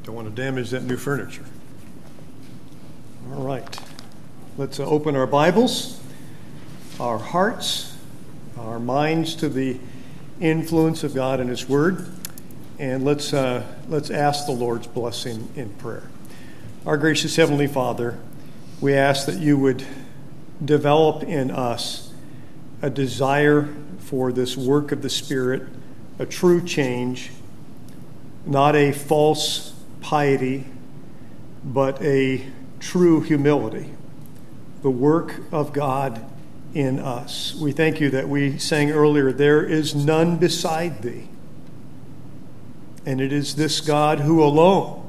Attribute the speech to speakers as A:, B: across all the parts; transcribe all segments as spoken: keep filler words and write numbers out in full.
A: Don't want to damage that new furniture. All right. Let's uh, open our Bibles, our hearts, our minds to the influence of God and His Word, and let's uh, let's ask the Lord's blessing in prayer. Our gracious Heavenly Father, we ask that you would develop in us a desire for this work of the Spirit, a true change, not a false piety, but a true humility, the work of God in us. We thank you that we sang earlier, there is none beside thee. And it is this God who alone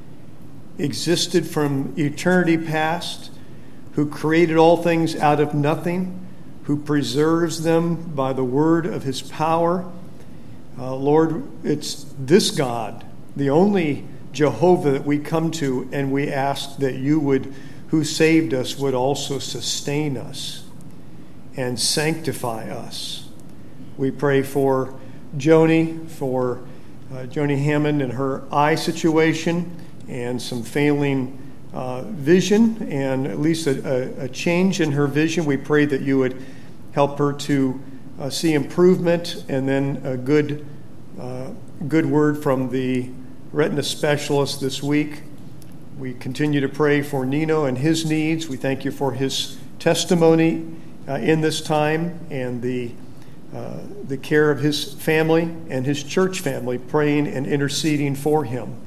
A: existed from eternity past, who created all things out of nothing, who preserves them by the word of his power. Uh, Lord, it's this God, the only Jehovah that we come to, and we ask that you would, who saved us, would also sustain us and sanctify us. We pray for Joni, for uh, Joni Hammond and her eye situation and some failing uh, vision, and at least a, a, a change in her vision. We pray that you would help her to uh, see improvement, and then a good, uh, good word from the retina specialist this week. We continue to pray for Nino and his needs. We thank you for his testimony uh, in this time, and the uh, the care of his family and his church family, praying and interceding for him.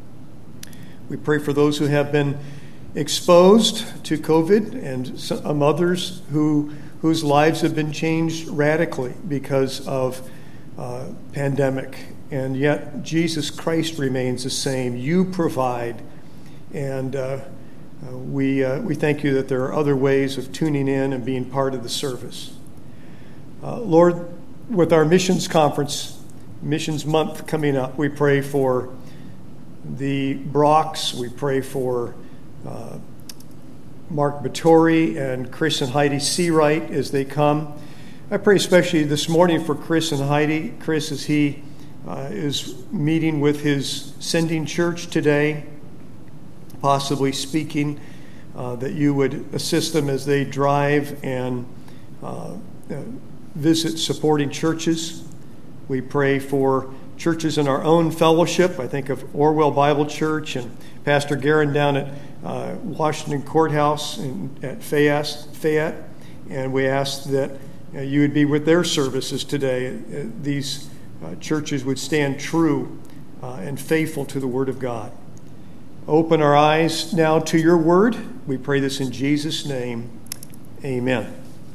A: We pray for those who have been exposed to COVID and some others who whose lives have been changed radically because of uh, pandemic. And yet Jesus Christ remains the same. You provide, and uh, uh, we uh, we thank you that there are other ways of tuning in and being part of the service. Uh, Lord, with our missions conference, missions month coming up, we pray for the Brocks. We pray for uh, Mark Battori and Chris and Heidi Seawright as they come. I pray especially this morning for Chris and Heidi. Chris, as he Uh, is meeting with his sending church today, possibly speaking, uh, that you would assist them as they drive and uh, uh, visit supporting churches. We pray for churches in our own fellowship. I think of Orwell Bible Church and Pastor Guerin down at uh, Washington Courthouse in, at Fayette, Fayette, and we ask that uh, you would be with their services today. Uh, these Uh, churches would stand true uh, and faithful to the Word of God. Open our eyes now to your Word. We pray this in Jesus' name. Amen.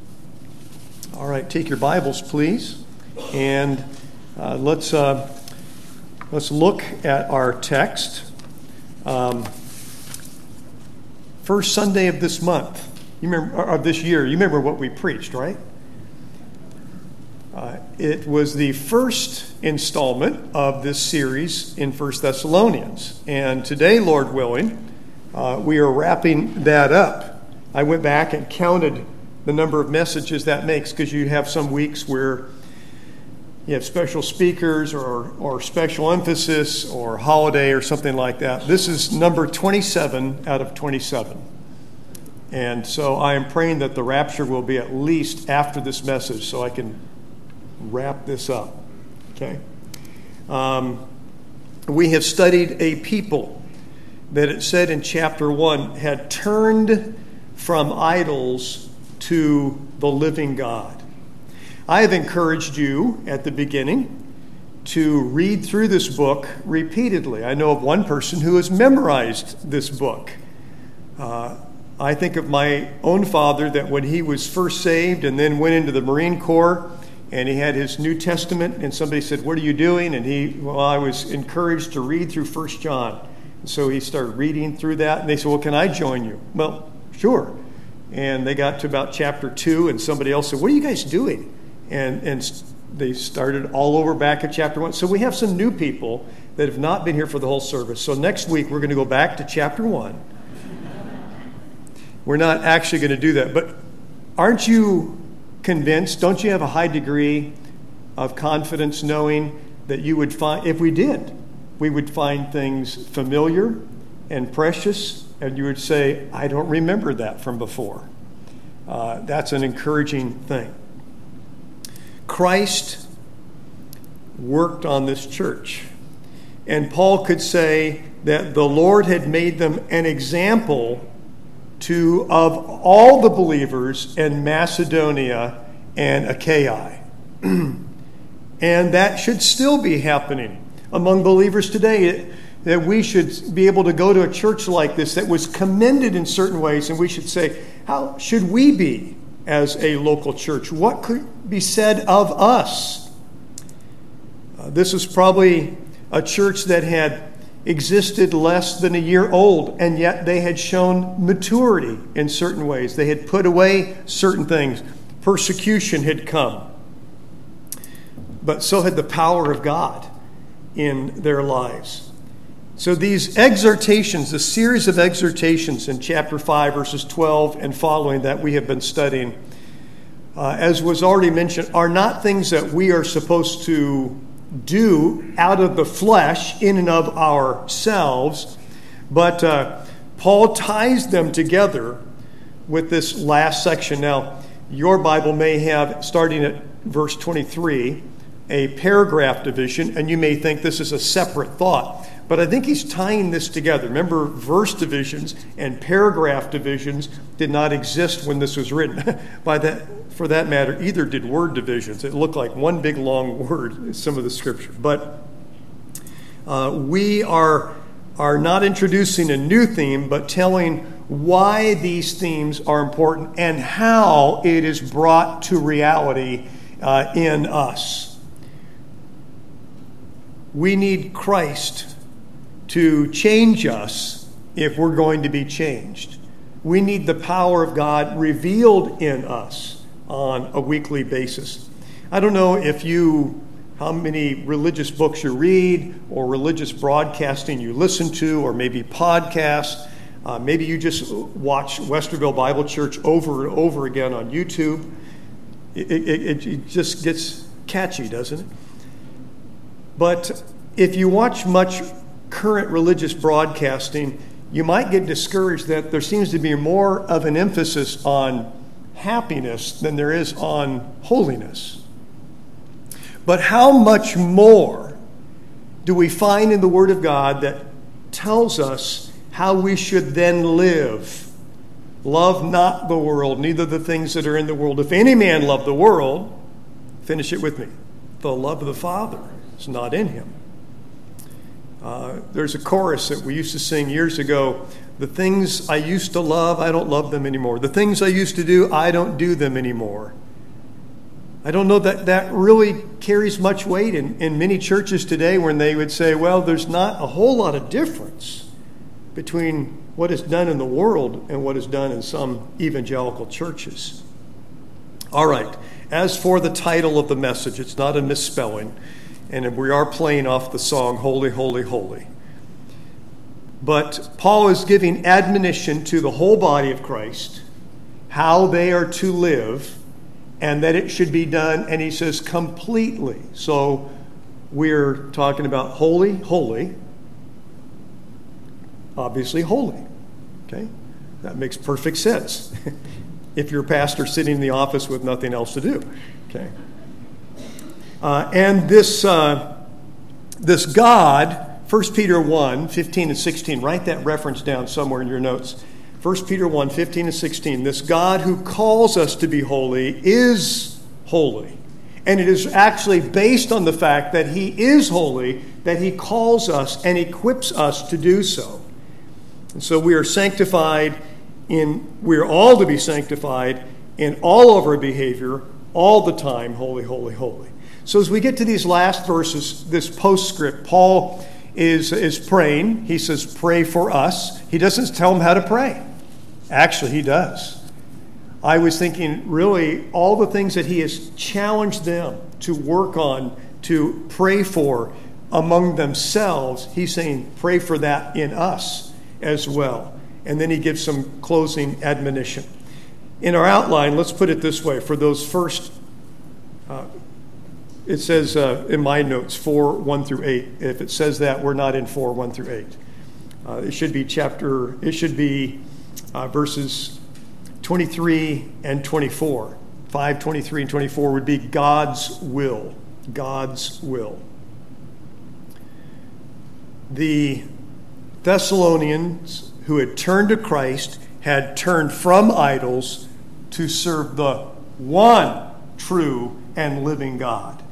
A: All right, take your Bibles, please, and uh, let's uh, let's look at our text. Um, first Sunday of this month, you remember, of this year. You remember what we preached, right? Uh, it was the first installment of this series in First Thessalonians. And today, Lord willing, uh, we are wrapping that up. I went back and counted the number of messages that makes, because you have some weeks where you have special speakers or, or special emphasis or holiday or something like that. This is number twenty-seven out of twenty-seven. And so I am praying that the rapture will be at least after this message so I can wrap this up. Okay. Um, we have studied a people that it said in chapter one had turned from idols to the living God. I have encouraged you at the beginning to read through this book repeatedly. I know of one person who has memorized this book. Uh, I think of my own father, that when he was first saved and then went into the Marine Corps, and he had his New Testament, and somebody said, "What are you doing?" And he, well, I was encouraged to read through First John. So he started reading through that, and they said, "Well, can I join you?" Well, sure. And they got to about chapter two, and somebody else said, "What are you guys doing?" And and they started all over back at chapter one. So we have some new people that have not been here for the whole service. So next week we're going to go back to chapter one. We're not actually going to do that, but aren't you convinced, don't you have a high degree of confidence knowing that you would find, if we did, we would find things familiar and precious, and you would say, I don't remember that from before. Uh, that's an encouraging thing. Christ worked on this church. And Paul could say that the Lord had made them an example to of all the believers in Macedonia and Achaia. And that should still be happening among believers today, that we should be able to go to a church like this that was commended in certain ways, and we should say, how should we be as a local church? What could be said of us? Uh, this is probably a church that had existed less than a year old, and yet they had shown maturity in certain ways. They had put away certain things. Persecution had come. But so had the power of God in their lives. So these exhortations, the series of exhortations in chapter five, verses twelve and following that we have been studying, uh, as was already mentioned, are not things that we are supposed to do out of the flesh in and of ourselves, but uh, Paul ties them together with this last section. Now, your Bible may have, starting at verse twenty-three, a paragraph division, and you may think this is a separate thought. But I think he's tying this together. Remember, verse divisions and paragraph divisions did not exist when this was written. By that, for that matter, either did word divisions. It looked like one big long word in some of the scripture. But uh, we are, are not introducing a new theme, but telling why these themes are important and how it is brought to reality uh, in us. We need Christ to change us if we're going to be changed. We need the power of God revealed in us on a weekly basis. I don't know if you, how many religious books you read or religious broadcasting you listen to, or maybe podcasts. Uh, maybe you just watch Westerville Bible Church over and over again on YouTube. It, it, it just gets catchy, doesn't it? But if you watch much current religious broadcasting, you might get discouraged that there seems to be more of an emphasis on happiness than there is on holiness. But how much more do we find in the Word of God that tells us how we should then live? Love not the world, neither the things that are in the world. If any man love the world, finish it with me, the love of the Father is not in him. Uh, there's a chorus that we used to sing years ago. The things I used to love, I don't love them anymore. The things I used to do, I don't do them anymore. I don't know that that really carries much weight in, in many churches today, when they would say, well, there's not a whole lot of difference between what is done in the world and what is done in some evangelical churches. All right. As for the title of the message, it's not a misspelling. And we are playing off the song, Holy, Holy, Holy. But Paul is giving admonition to the whole body of Christ, how they are to live, and that it should be done, and he says, completely. So we're talking about holy, holy, obviously holy. Okay? That makes perfect sense. If you're a pastor sitting in the office with nothing else to do. Okay? Uh, and this uh, this God, First Peter one, fifteen and sixteen, write that reference down somewhere in your notes. First Peter one, fifteen and sixteen, this God who calls us to be holy is holy. And it is actually based on the fact that he is holy, that he calls us and equips us to do so. And so we are sanctified in, we are all to be sanctified in all of our behavior, all the time, holy, holy, holy. So as we get to these last verses, this postscript, Paul is, is praying. He says, pray for us. He doesn't tell them how to pray. Actually, he does. I was thinking, really, all the things that he has challenged them to work on, to pray for among themselves, he's saying, pray for that in us as well. And then he gives some closing admonition. In our outline, let's put it this way, for those first uh, it says uh, in my notes four, one through eight. If it says that, we're not in four, one through eight. Uh, it should be chapter, it should be uh, verses twenty-three and twenty-four. five, twenty-three, and twenty-four would be God's will. God's will. The Thessalonians who had turned to Christ had turned from idols to serve the one true and living God.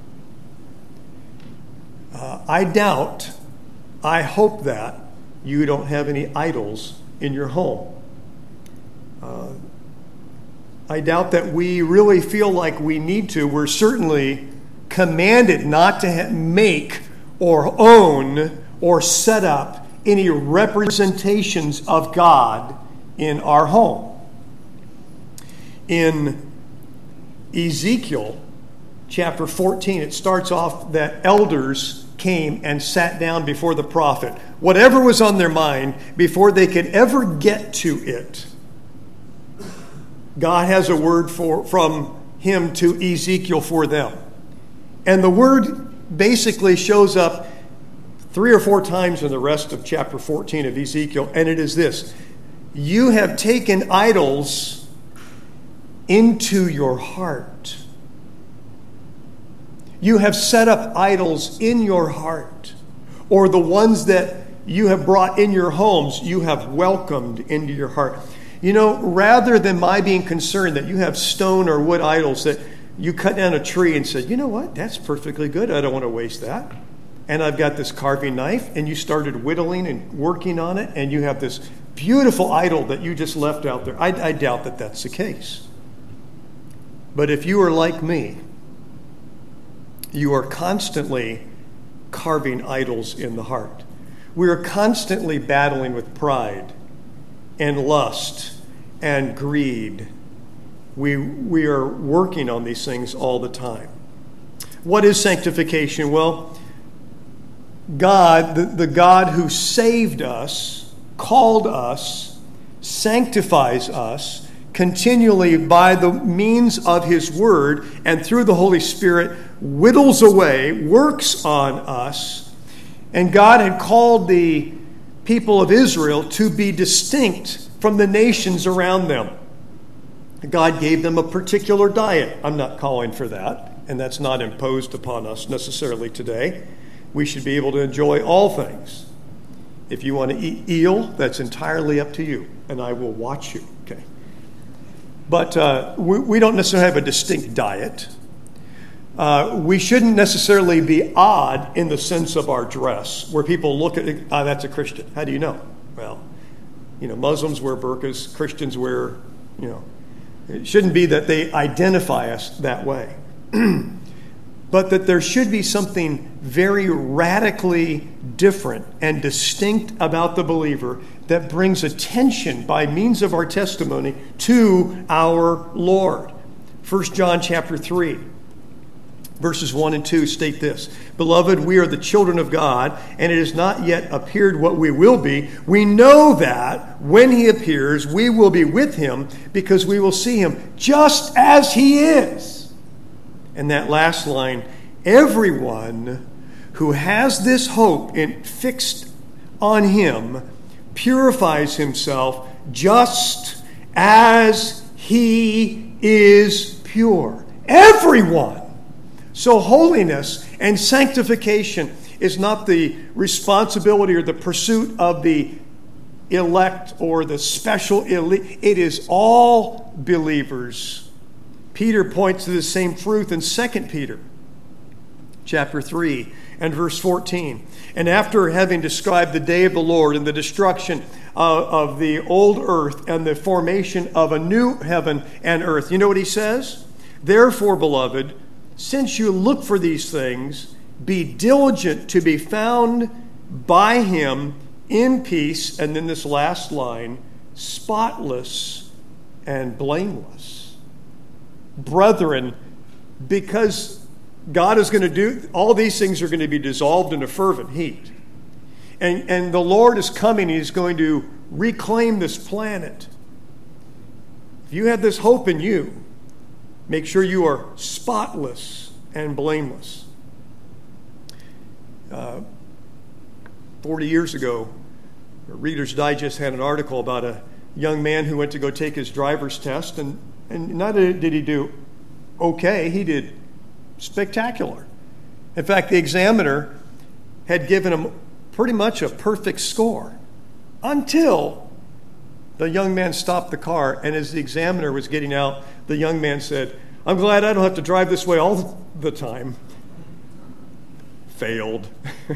A: Uh, I doubt, I hope that you don't have any idols in your home. Uh, I doubt that we really feel like we need to. We're certainly commanded not to ha- make or own or set up any representations of God in our home. In Ezekiel chapter fourteen, it starts off that elders came and sat down before the prophet. Whatever was on their mind, before they could ever get to it, God has a word for, from him to Ezekiel for them. And the word basically shows up three or four times in the rest of chapter fourteen of Ezekiel, and it is this: you have taken idols into your heart. You have set up idols in your heart, or the ones that you have brought in your homes, you have welcomed into your heart. You know, rather than my being concerned that you have stone or wood idols that you cut down a tree and said, you know what, that's perfectly good, I don't want to waste that. And I've got this carving knife, and you started whittling and working on it, and you have this beautiful idol that you just left out there. I, I doubt that that's the case. But if you are like me, you are constantly carving idols in the heart. We are constantly battling with pride and lust and greed. We, we are working on these things all the time. What is sanctification? Well, God, the, the God who saved us, called us, sanctifies us continually by the means of his word, and through the Holy Spirit whittles away, works on us. And God had called the people of Israel to be distinct from the nations around them. God gave them a particular diet. I'm not calling for that, and that's not imposed upon us necessarily today. We should be able to enjoy all things. If you want to eat eel, that's entirely up to you, and I will watch you. Okay. But uh, we, we don't necessarily have a distinct diet. Uh, we shouldn't necessarily be odd in the sense of our dress, where people look at it, ah, that's a Christian. How do you know? Well, you know, Muslims wear burqas, Christians wear, you know, it shouldn't be that they identify us that way. But that there should be something very radically different and distinct about the believer that brings attention by means of our testimony to our Lord. First John chapter three, verses one and two state this: Beloved, we are the children of God, and it has not yet appeared what we will be. We know that when he appears, we will be with him, because we will see him just as he is. And that last line: everyone who has this hope in, fixed on him purifies himself just as he is pure. Everyone. So holiness and sanctification is not the responsibility or the pursuit of the elect or the special elite. It is all believers. Peter points to the same truth in Second Peter chapter three and verse fourteen. And after having described the day of the Lord and the destruction of, of the old earth and the formation of a new heaven and earth, you know what he says? Therefore, beloved, since you look for these things, be diligent to be found by him in peace. And then this last line: spotless and blameless. Brethren, because God is going to do, all these things are going to be dissolved in a fervent heat. And, and the Lord is coming. He's going to reclaim this planet. If you have this hope in you, make sure you are spotless and blameless. Uh, Forty years ago, Reader's Digest had an article about a young man who went to go take his driver's test, and, and not only did he do okay, he did spectacular. In fact, the examiner had given him pretty much a perfect score until the young man stopped the car, and as the examiner was getting out, the young man said, "I'm glad I don't have to drive this way all the time." Failed.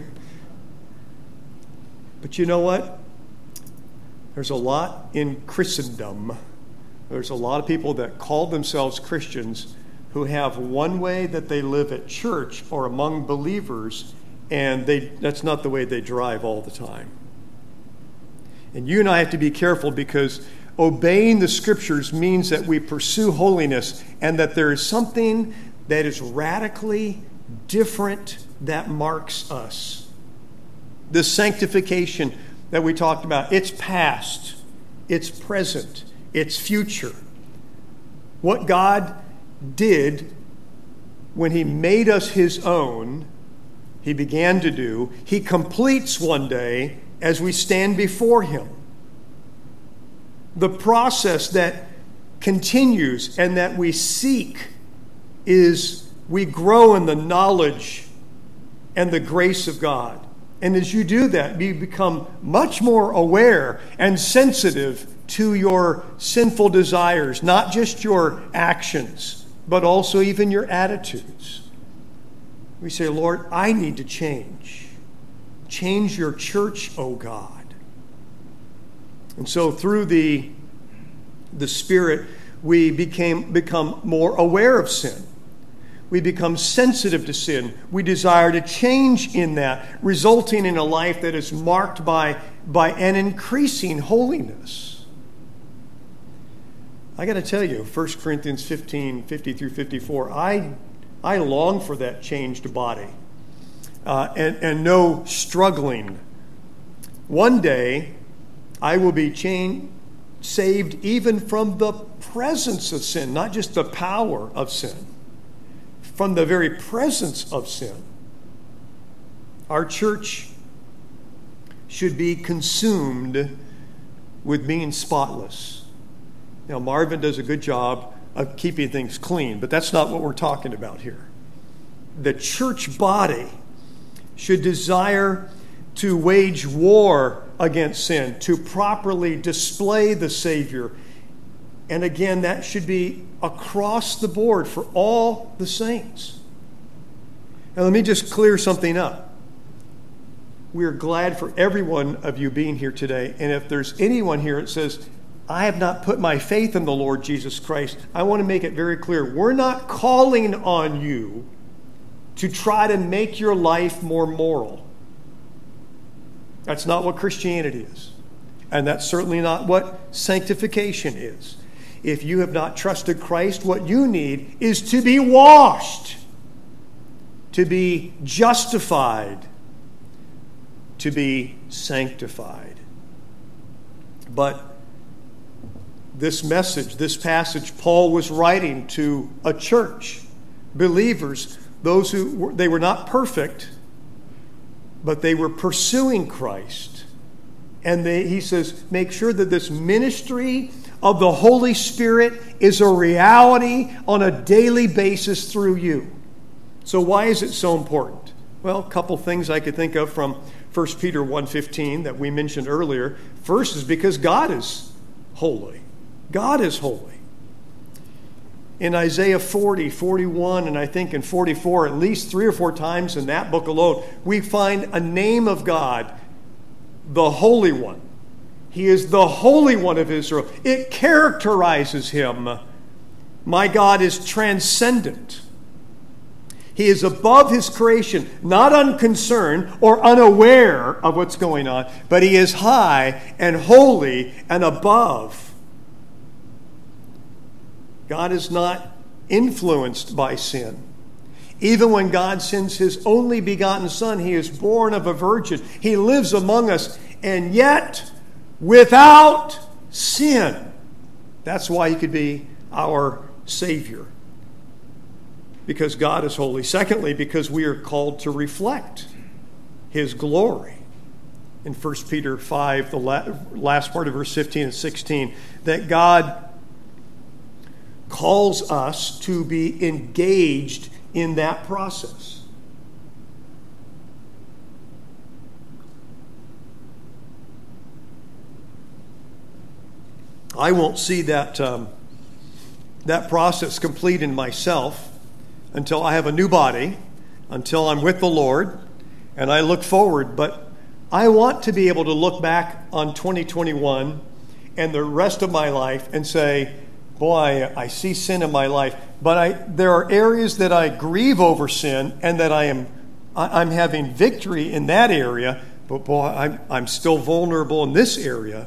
A: But you know what? There's a lot in Christendom. There's a lot of people that call themselves Christians who have one way that they live at church or among believers, and they that's not the way they drive all the time. And you and I have to be careful, because obeying the Scriptures means that we pursue holiness, and that there is something that is radically different that marks us. This sanctification that we talked about, it's past, it's present, it's future. What God did when he made us his own, he began to do, he completes one day as we stand before him. The process that continues and that we seek is we grow in the knowledge and the grace of God. And as you do that, you become much more aware and sensitive to your sinful desires, not just your actions, but also even your attitudes. We say, "Lord, I need to change. Change your church, O God." And so through the, the Spirit, we became become more aware of sin. We become sensitive to sin. We desire to change in that, resulting in a life that is marked by, by an increasing holiness. I got to tell you, First Corinthians fifteen, fifty through fifty-four, I, I long for that changed body uh, and, and no struggling. One day, I will be changed, saved even from the presence of sin, not just the power of sin, from the very presence of sin. Our church should be consumed with being spotless. Now, Marvin does a good job of keeping things clean, but that's not what we're talking about here. The church body should desire to wage war against sin, to properly display the Savior. And again, that should be across the board for all the saints. Now, let me just clear something up. We are glad for every one of you being here today. And if there's anyone here that says, "I have not put my faith in the Lord Jesus Christ," I want to make it very clear. We're not calling on you to try to make your life more moral. That's not what Christianity is. And that's certainly not what sanctification is. If you have not trusted Christ, what you need is to be washed, to be justified, to be sanctified. But this message, this passage, Paul was writing to a church, believers, those who were, they were not perfect, but they were pursuing Christ. And they, he says, make sure that this ministry of the Holy Spirit is a reality on a daily basis through you. So why is it so important? Well, a couple things I could think of from First Peter one fifteen that we mentioned earlier. First is because God is holy. God is holy. In Isaiah forty, forty-one, and I think in forty-four, at least three or four times in that book alone, we find a name of God, the Holy One. He is the Holy One of Israel. It characterizes him. My God is transcendent. He is above his creation, not unconcerned or unaware of what's going on, but he is high and holy and above. God is not influenced by sin. Even when God sends his only begotten Son, he is born of a virgin. He lives among us, and yet without sin. That's why he could be our Savior. Because God is holy. Secondly, because we are called to reflect his glory. In First Peter five, the last part of verse fifteen and sixteen, that God calls us to be engaged in that process. I won't see that um, that process complete in myself until I have a new body, until I'm with the Lord, and I look forward. But I want to be able to look back on twenty twenty-one and the rest of my life and say, boy, I see sin in my life, but I there are areas that I grieve over sin and that I am I'm having victory in that area, but boy, I'm, I'm still vulnerable in this area.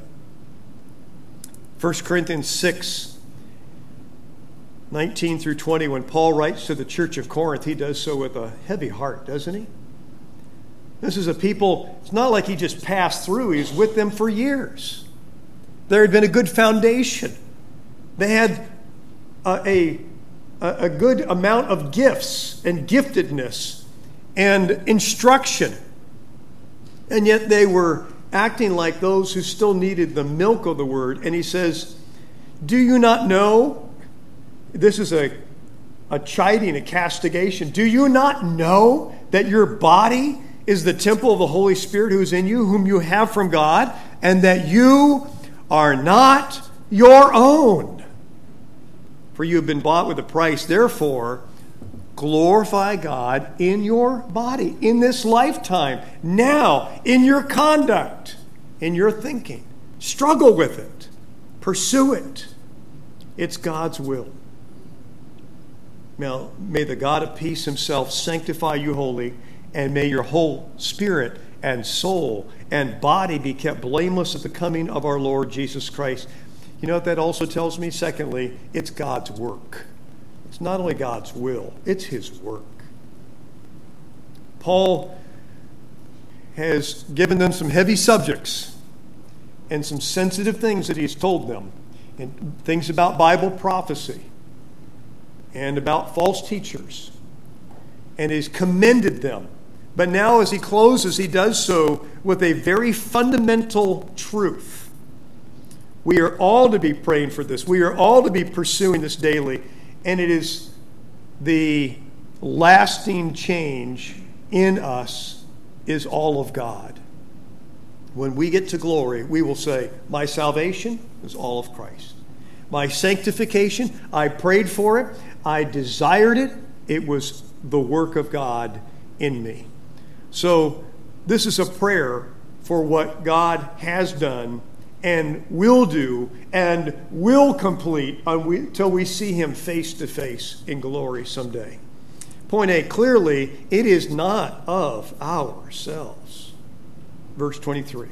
A: First Corinthians six, nineteen through twenty, when Paul writes to the church of Corinth, he does so with a heavy heart, doesn't he? This is a people, it's not like he just passed through, he was with them for years. There had been a good foundation. They had a, a, a good amount of gifts and giftedness and instruction. And yet they were acting like those who still needed the milk of the word. And he says, do you not know? This is a, a chiding, a castigation. Do you not know that your body is the temple of the Holy Spirit who is in you, whom you have from God, and that you are not your own? For you have been bought with a price. Therefore, glorify God in your body, in this lifetime, now, in your conduct, in your thinking. Struggle with it. Pursue it. It's God's will. Now, may the God of peace himself sanctify you wholly, and may your whole spirit and soul and body be kept blameless at the coming of our Lord Jesus Christ. You know what that also tells me? Secondly, it's God's work. It's not only God's will, it's his work. Paul has given them some heavy subjects and some sensitive things that he's told them, and things about Bible prophecy and about false teachers, and he's commended them. But now as he closes, he does so with a very fundamental truth. We are all to be praying for this. We are all to be pursuing this daily. And it is the lasting change in us is all of God. When we get to glory, we will say, my salvation is all of Christ. My sanctification, I prayed for it. I desired it. It was the work of God in me. So this is a prayer for what God has done and will do and will complete until we see him face to face in glory someday. Point A, clearly, it is not of ourselves. Verse twenty-three.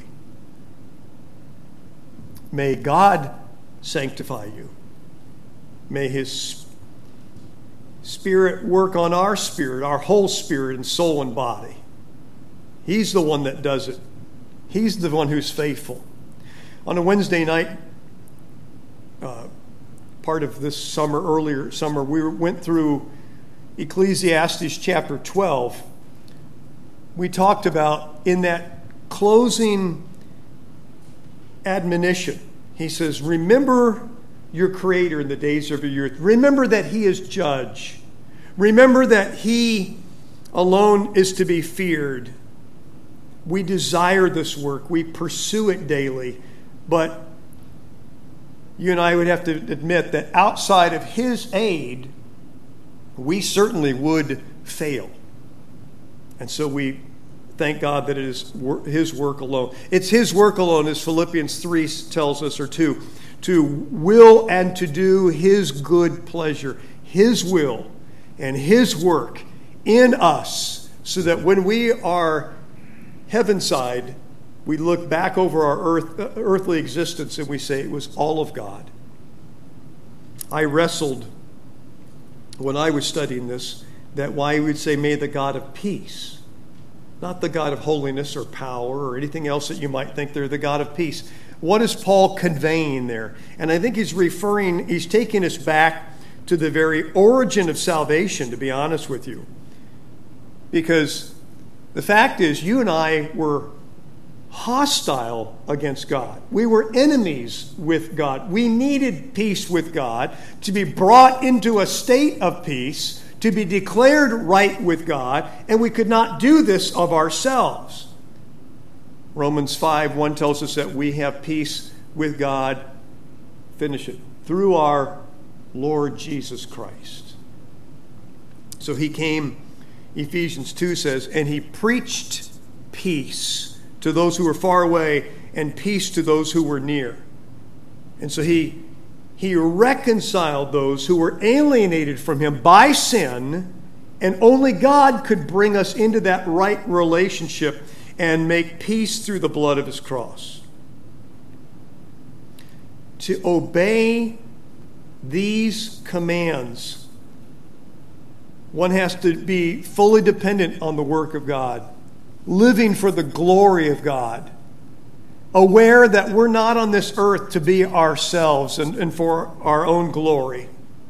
A: May God sanctify you. May his Spirit work on our spirit, our whole spirit and soul and body. He's the one that does it. He's the one who's faithful. On a Wednesday night, uh, part of this summer, earlier summer, we went through Ecclesiastes chapter twelve. We talked about in that closing admonition, he says, remember your Creator in the days of your youth. Remember that he is judge. Remember that he alone is to be feared. We desire this work. We pursue it daily. But you and I would have to admit that outside of his aid, we certainly would fail. And so we thank God that it is his work alone. It's his work alone, as Philippians three tells us, or two, to will and to do his good pleasure, his will and his work in us, so that when we are heavenside, we look back over our earth, uh, earthly existence and we say it was all of God. I wrestled when I was studying this that why we would say, may the God of peace, not the God of holiness or power or anything else that you might think they're the God of peace. What is Paul conveying there? And I think he's referring, he's taking us back to the very origin of salvation, to be honest with you. Because The fact is, you and I were hostile against God. We were enemies with God. We needed peace with God to be brought into a state of peace, to be declared right with God, and we could not do this of ourselves. Romans five one tells us that we have peace with God, finish it, through our Lord Jesus Christ. So he came, Ephesians two says, and he preached peace to those who were far away and peace to those who were near. And so he, he reconciled those who were alienated from him by sin, and only God could bring us into that right relationship and make peace through the blood of his cross. To obey these commands, one has to be fully dependent on the work of God, living for the glory of God, aware that we're not on this earth to be ourselves and, and for our own glory.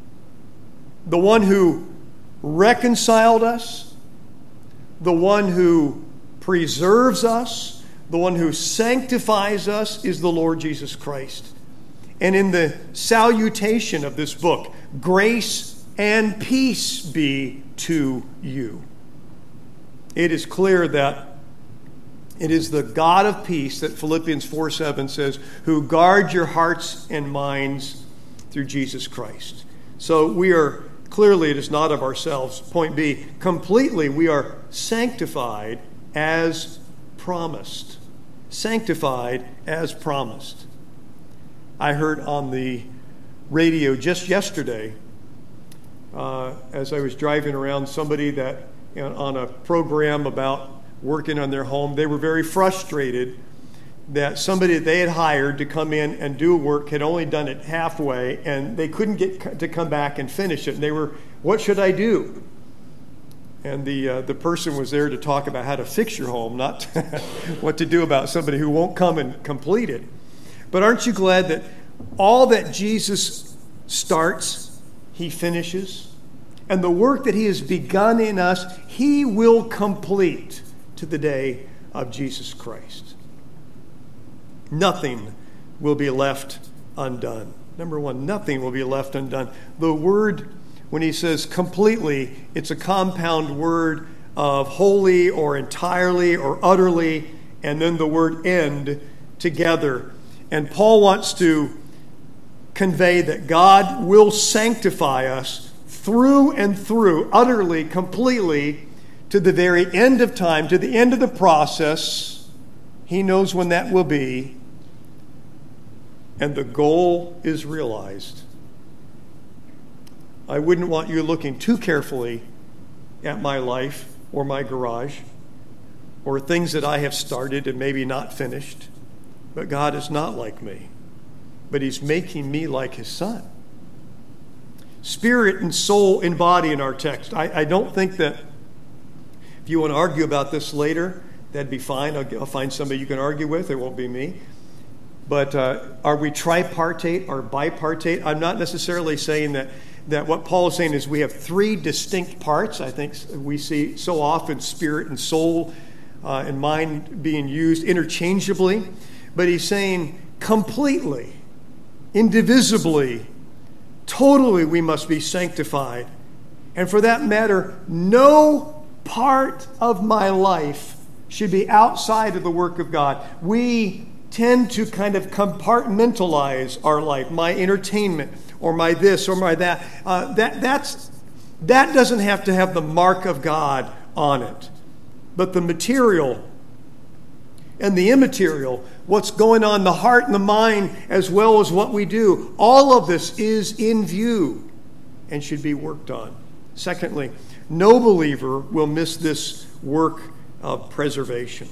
A: The one who reconciled us, the one who preserves us, the one who sanctifies us is the Lord Jesus Christ. And in the salutation of this book, grace and peace be to you. It is clear that it is the God of peace that Philippians four seven says, who guards your hearts and minds through Jesus Christ. So we are, clearly it is not of ourselves. Point B, completely we are sanctified as promised. Sanctified as promised. I heard on the radio just yesterday, uh, as I was driving around, somebody that on a program about working on their home, they were very frustrated that somebody that they had hired to come in and do work had only done it halfway, and they couldn't get to come back and finish it. And they were, what should I do? And the uh, the person was there to talk about how to fix your home, not what to do about somebody who won't come and complete it. But aren't you glad that all that Jesus starts, he finishes? And the work that he has begun in us, he will complete to the day of Jesus Christ. Nothing will be left undone. Number one, nothing will be left undone. The word, when he says completely, it's a compound word of wholly or entirely or utterly, and then the word end together. And Paul wants to convey that God will sanctify us through and through, utterly, completely, to the very end of time, to the end of the process. He knows when that will be. And the goal is realized. I wouldn't want you looking too carefully at my life or my garage or things that I have started and maybe not finished. But God is not like me. But he's making me like his son. Spirit and soul and body in our text. I, I don't think that if you want to argue about this later, that'd be fine. I'll, I'll find somebody you can argue with. It won't be me. But uh, are we tripartite or bipartite? I'm not necessarily saying that, that what Paul is saying is we have three distinct parts. I think we see so often spirit and soul uh, and mind being used interchangeably. But he's saying completely, indivisibly, totally we must be sanctified. And for that matter, no part of my life should be outside of the work of God. We tend to kind of compartmentalize our life, my entertainment, or my this, or my that. Uh, that that's that doesn't have to have the mark of God on it. But the material and the immaterial, what's going on in the heart and the mind, as well as what we do, all of this is in view and should be worked on. Secondly, no believer will miss this work of preservation.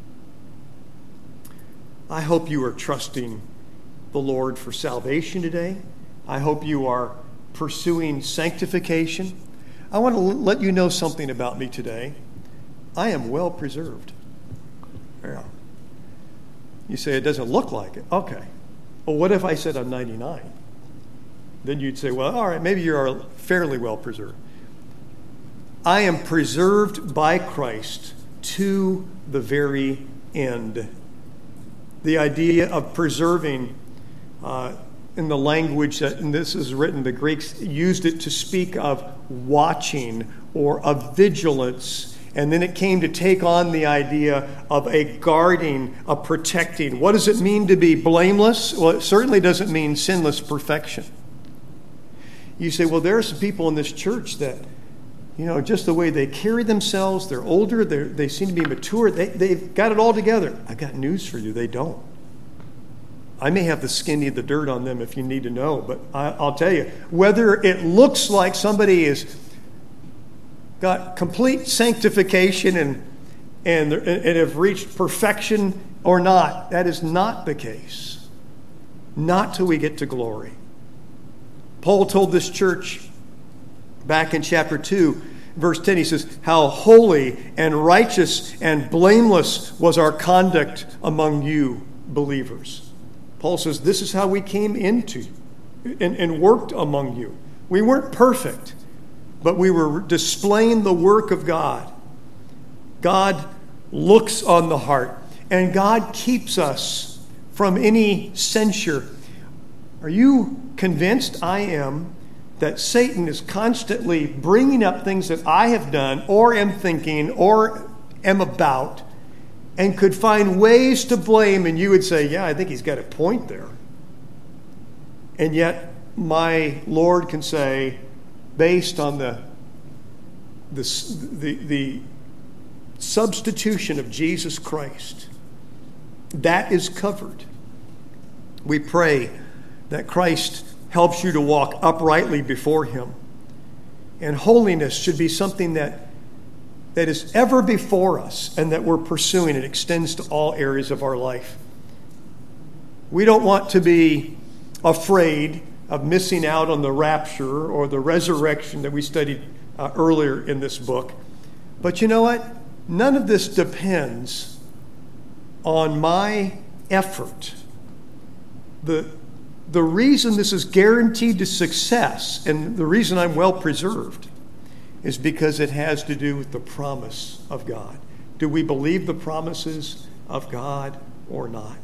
A: I hope you are trusting the Lord for salvation today. I hope you are pursuing sanctification. I want to let you know something about me today. I am well preserved. Yeah. You say it doesn't look like it. Okay. Well, what if I said I'm ninety-nine? Then you'd say, well, all right, maybe you're fairly well preserved. I am preserved by Christ to the very end. The idea of preserving, uh, in the language that, and this is written, the Greeks used it to speak of watching or of vigilance. And then it came to take on the idea of a guarding, a protecting. What does it mean to be blameless? Well, it certainly doesn't mean sinless perfection. You say, well, there are some people in this church that, you know, just the way they carry themselves, they're older, they're, they seem to be mature, they, they've got it all together. I've got news for you, they don't. I may have the skinny of the dirt on them if you need to know, but I, I'll tell you, whether it looks like somebody is got complete sanctification and, and, and have reached perfection or not, that is not the case. Not till we get to glory. Paul told this church back in chapter two, verse ten, he says, how holy and righteous and blameless was our conduct among you believers. Paul says, this is how we came into and, and worked among you. We weren't perfect, but we were displaying the work of God. God looks on the heart, and God keeps us from any censure. Are you convinced? I am, that Satan is constantly bringing up things that I have done or am thinking or am about, and could find ways to blame, and you would say, yeah, I think he's got a point there. And yet my Lord can say, based on the, the, the, the substitution of Jesus Christ, that is covered. We pray that Christ helps you to walk uprightly before him. And holiness should be something that that is ever before us and that we're pursuing. It extends to all areas of our life. We don't want to be afraid of missing out on the rapture or the resurrection that we studied uh, earlier in this book. But you know what? None of this depends on my effort. The, the reason this is guaranteed to success, and the reason I'm well preserved, is because it has to do with the promise of God. Do we believe the promises of God or not?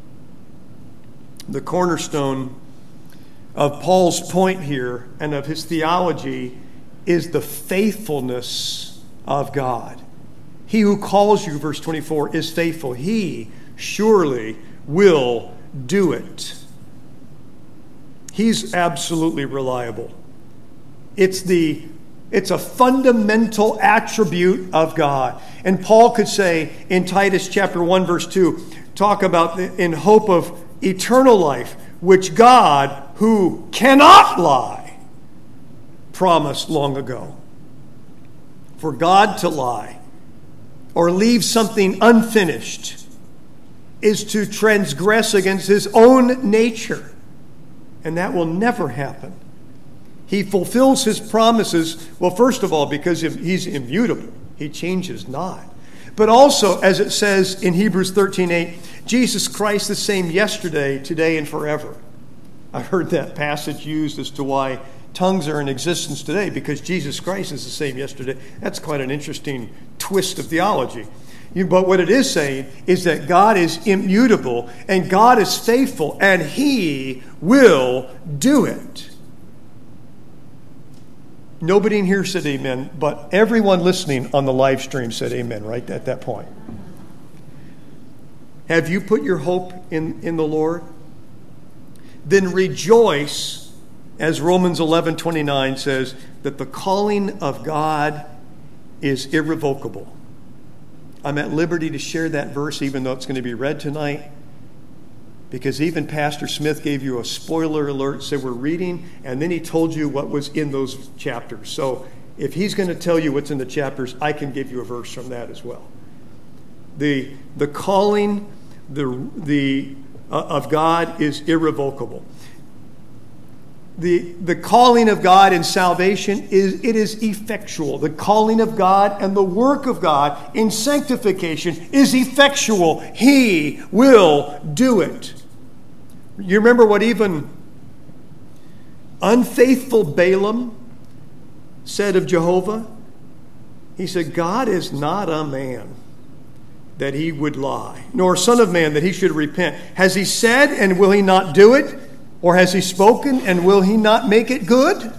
A: The cornerstone of Paul's point here and of his theology is the faithfulness of God. He who calls you, verse twenty-four, is faithful. He surely will do it. He's absolutely reliable. It's the It's a fundamental attribute of God. And Paul could say in Titus chapter one, verse two, talk about the, in hope of eternal life, which God, who cannot lie, promised long ago. For God to lie or leave something unfinished is to transgress against his own nature. And that will never happen. He fulfills his promises, well, first of all, because he's immutable. He changes not. But also, as it says in Hebrews thirteen eight, Jesus Christ the same yesterday, today, and forever. I've heard that passage used as to why tongues are in existence today, because Jesus Christ is the same yesterday. That's quite an interesting twist of theology. But what it is saying is that God is immutable, and God is faithful, and he will do it. Nobody in here said amen, but everyone listening on the live stream said amen right at that point. Have you put your hope in, in the Lord? Then rejoice, as Romans eleven twenty-nine says, that the calling of God is irrevocable. I'm at liberty to share that verse, even though it's going to be read tonight, because even Pastor Smith gave you a spoiler alert, said we're reading, and then he told you what was in those chapters. So if he's going to tell you what's in the chapters, I can give you a verse from that as well. The, the calling the, the, uh, of God is irrevocable. The, the calling of God in salvation, is it is effectual. The calling of God and the work of God in sanctification is effectual. He will do it. You remember what even unfaithful Balaam said of Jehovah? He said, God is not a man that he would lie, nor son of man that he should repent. Has he said, and will he not do it? Or has he spoken, and will he not make it good?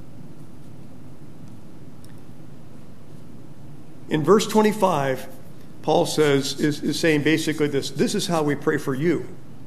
A: In verse twenty-five, Paul says, is, is saying basically this, this is how we pray for you.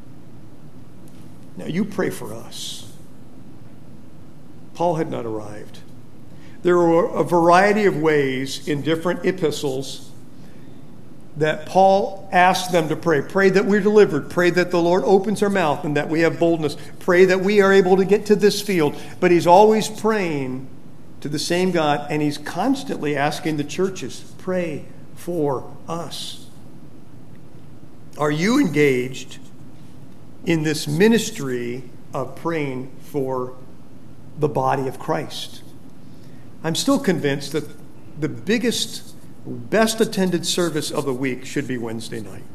A: Now you pray for us. Paul had not arrived. There were a variety of ways in different epistles that Paul asked them to pray. Pray that we're delivered. Pray that the Lord opens our mouth and that we have boldness. Pray that we are able to get to this field. But he's always praying to the same God, and he's constantly asking the churches, pray for us. Are you engaged in this ministry of praying for the body of Christ? I'm still convinced that the biggest best attended service of the week should be Wednesday night.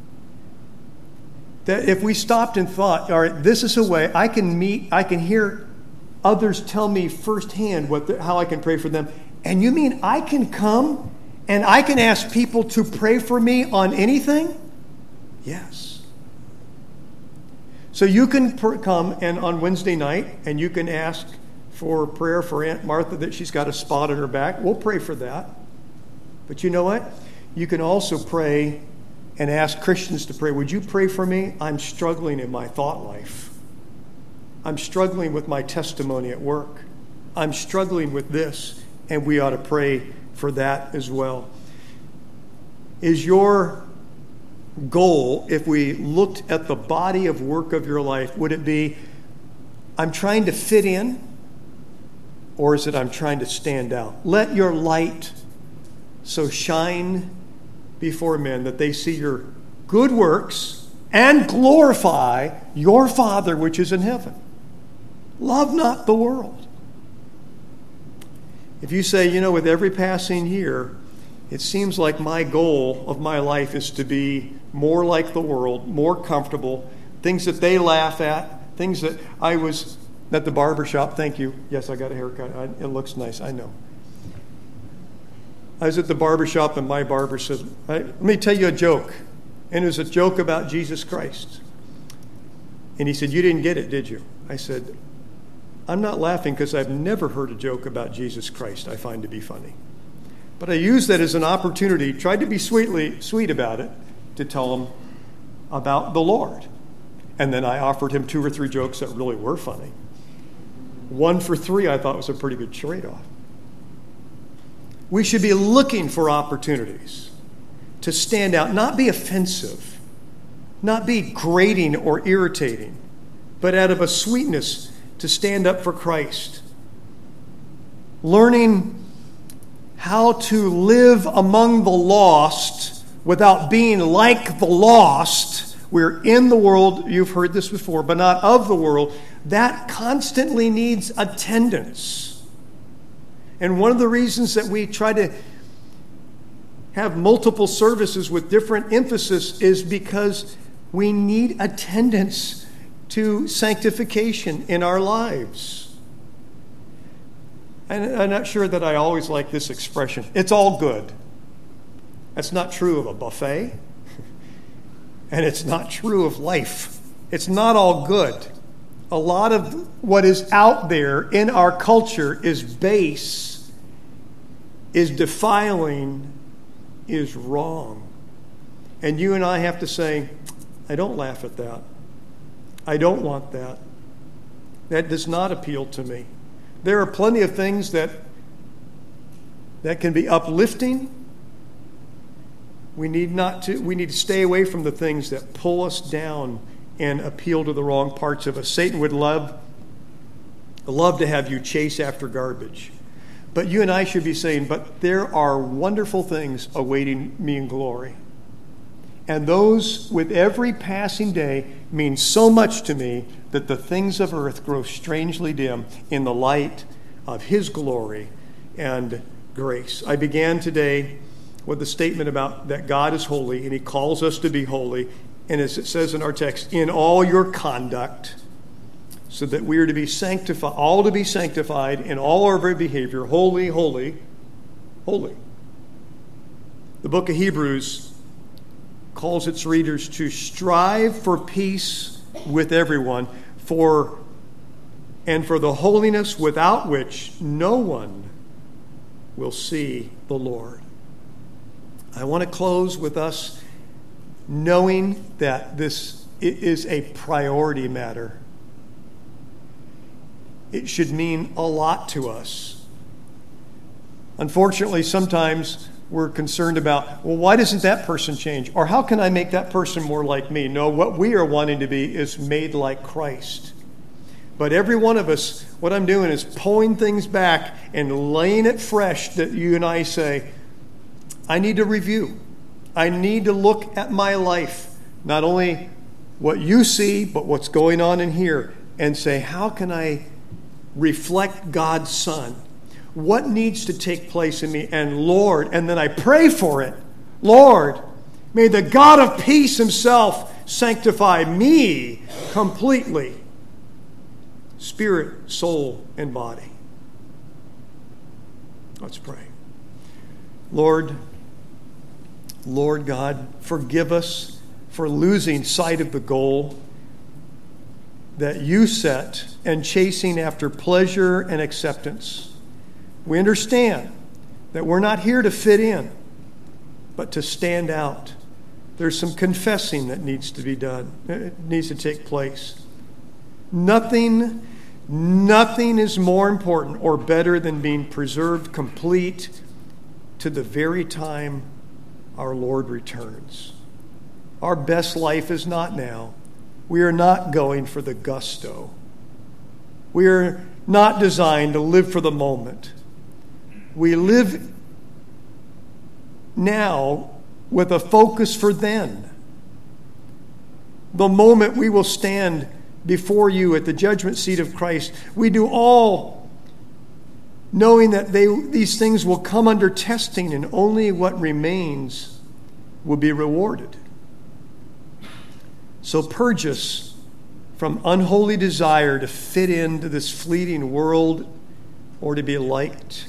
A: That if we stopped and thought, all right, this is a way I can meet, I can hear others tell me firsthand what the, how I can pray for them. And you mean I can come and I can ask people to pray for me on anything? Yes. So you can pr- come and on Wednesday night and you can ask for prayer for Aunt Martha that she's got a spot on her back. We'll pray for that. But you know what? You can also pray and ask Christians to pray. Would you pray for me? I'm struggling in my thought life. I'm struggling with my testimony at work. I'm struggling with this, and we ought to pray for that as well. Is your goal, if we looked at the body of work of your life, would it be, I'm trying to fit in, or is it I'm trying to stand out? Let your light so shine before men that they see your good works and glorify your Father which is in heaven. Love not the world. If you say, you know, with every passing year, it seems like my goal of my life is to be more like the world, more comfortable, things that they laugh at, things that I was at the barber shop. Thank you. Yes, I got a haircut. I, it looks nice. I know. I was at the barber shop and my barber said, let me tell you a joke. And it was a joke about Jesus Christ. And he said, you didn't get it, did you? I said, I'm not laughing because I've never heard a joke about Jesus Christ I find to be funny. But I used that as an opportunity, tried to be sweetly sweet about it, to tell him about the Lord. And then I offered him two or three jokes that really were funny. One for three I thought was a pretty good trade-off. We should be looking for opportunities to stand out, not be offensive, not be grating or irritating, but out of a sweetness to stand up for Christ. Learning how to live among the lost without being like the lost. We're in the world, you've heard this before, but not of the world. That constantly needs attendance. And one of the reasons that we try to have multiple services with different emphasis is because we need attendance to sanctification in our lives. And I'm not sure that I always like this expression. It's all good. That's not true of a buffet. And it's not true of life. It's not all good. A lot of what is out there in our culture is base, is defiling, is wrong. And you and I have to say, I don't laugh at that. I don't want that. That does not appeal to me. There are plenty of things that that can be uplifting. We need not to we need to stay away from the things that pull us down and appeal to the wrong parts of us. Satan would love love to have you chase after garbage. But you and I should be saying, but there are wonderful things awaiting me in glory. And those with every passing day mean so much to me that the things of earth grow strangely dim in the light of his glory and grace. I began today with a statement about that God is holy and he calls us to be holy. And as it says in our text, in all your conduct, so that we are to be sanctified, all to be sanctified in all our behavior, holy, holy, holy. The book of Hebrews calls its readers to strive for peace with everyone, for and for the holiness without which no one will see the Lord. I want to close with us knowing that this is a priority matter. It should mean a lot to us. Unfortunately, sometimes we're concerned about, well, why doesn't that person change? Or how can I make that person more like me? No, what we are wanting to be is made like Christ. But every one of us, what I'm doing is pulling things back and laying it fresh that you and I say, I need to review. I need to look at my life, not only what you see, but what's going on in here, and say, how can I reflect God's Son? What needs to take place in me? And Lord, and then I pray for it. Lord, may the God of peace himself sanctify me completely, spirit, soul, and body. Let's pray. Lord, Lord God, forgive us for losing sight of the goal that you set and chasing after pleasure and acceptance. We understand that we're not here to fit in, but to stand out. There's some confessing that needs to be done. It needs to take place. Nothing, nothing is more important or better than being preserved complete to the very time our Lord returns. Our best life is not now. We are not going for the gusto. We are not designed to live for the moment. We live now with a focus for then. The moment we will stand before you at the judgment seat of Christ, we do all knowing that they, these things will come under testing, and only what remains will be rewarded. So purge us from unholy desire to fit into this fleeting world or to be liked.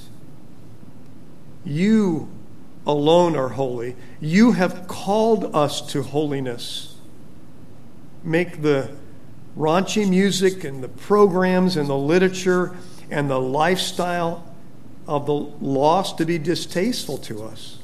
A: You alone are holy. You have called us to holiness. Make the raunchy music and the programs and the literature and the lifestyle of the lost to be distasteful to us.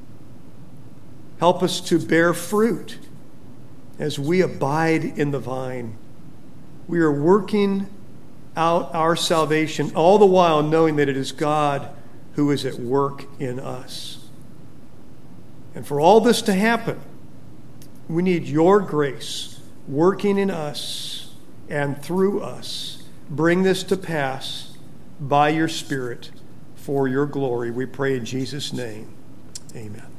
A: Help us to bear fruit as we abide in the vine. We are working out our salvation, all the while knowing that it is God who is at work in us. And for all this to happen, we need your grace working in us and through us. Bring this to pass by your Spirit for your glory. We pray in Jesus' name. Amen.